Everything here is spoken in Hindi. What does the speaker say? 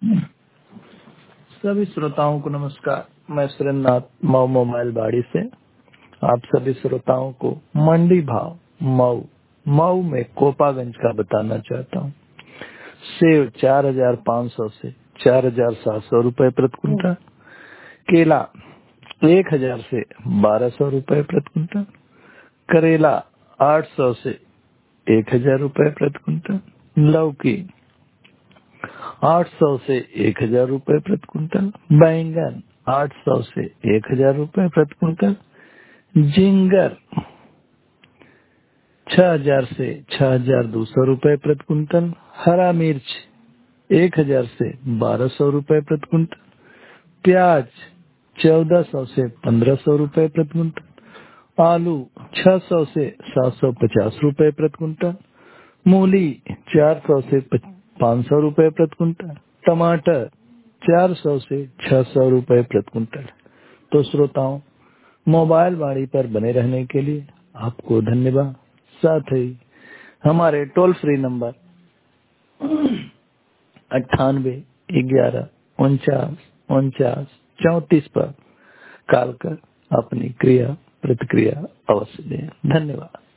सभी श्रोताओं को नमस्कार। मैं सुरेंद्रनाथ मऊ मोबाइल बाड़ी से आप सभी श्रोताओं को मंडी भाव मऊ मऊ में कोपागंज का बताना चाहता हूँ। सेब 4,500 से 4,700 रुपए प्रति कुंटल, केला 1,000 से 1,200 रुपए प्रति कुंटल, करेला 800 से 1,000 रुपए प्रति कुंटल, लौकी 800 से 1,000 रुपए प्रति कुंटल, बैंगन 800 से 1,000 रुपए प्रति कुंटल, झिंगर 6,000 से 6,200 रुपए प्रति कुंटल, हरा मिर्च 1,000 से 1,200 रुपए प्रति कुंटल, प्याज 1,400 से 1,500 रुपए प्रति कुंटल, आलू 600 से 750 रुपए प्रति कुंटल, मूली 400 से 500 रुपए प्रति कुंटल, टमाटर 400 से 600 रुपए प्रति कुंटल। तो श्रोताओं, मोबाइल बाड़ी पर बने रहने के लिए आपको धन्यवाद। साथ ही हमारे टोल फ्री नंबर 98 11 49 49 34 पर कॉल कर अपनी क्रिया प्रतिक्रिया अवश्य दें। धन्यवाद।